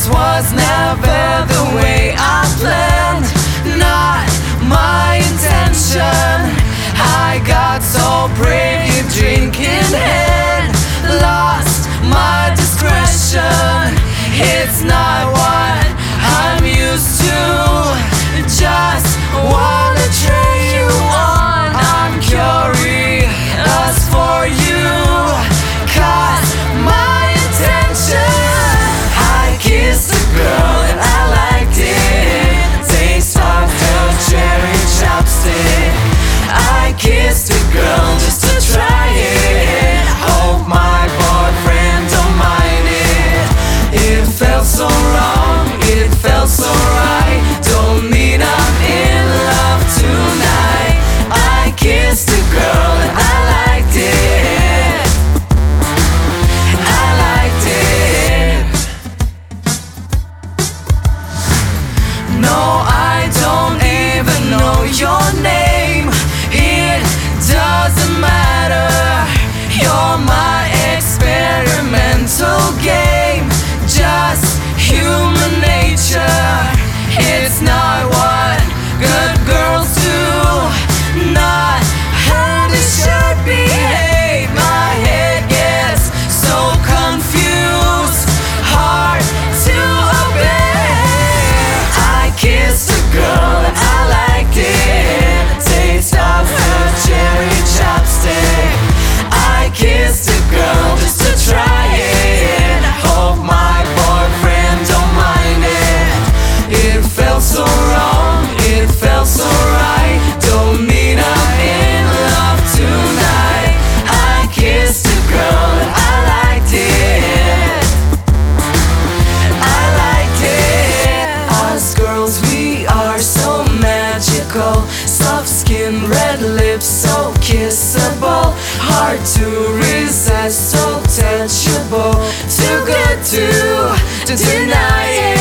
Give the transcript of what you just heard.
This was never the way I planned, not my intention. I got so brave, drink in hand, lost my discretion. It's not what I'm used to, just wanna turn you on. I'm curious for you, 'cause my intention. I kissed a girl and I liked it, taste of her cherry chopstick. I kissed a girl just to try it, hope my boyfriend don't mind it. It felt so wrong, it felt so right, don't mean I'm in love tonight. I kissed a girl and I liked it, I liked it. No, I don't even know your name, it doesn't matter. You're my experimental game, just human nature. It's not what good girls do, not how they should behave. My head gets so confused, hard to obey. I kissed a girl and I liked it, taste of her cherry chopstick. I kissed a girl just to try it, hope my boyfriend don't mind it. It felt so wrong, it felt so right, don't mean I'm in love tonight. I kissed a girl and I liked it, I liked it. Us girls, we are so magical, soft skin, red lips, so kissable, hard to resist, so touchable, too good to deny it.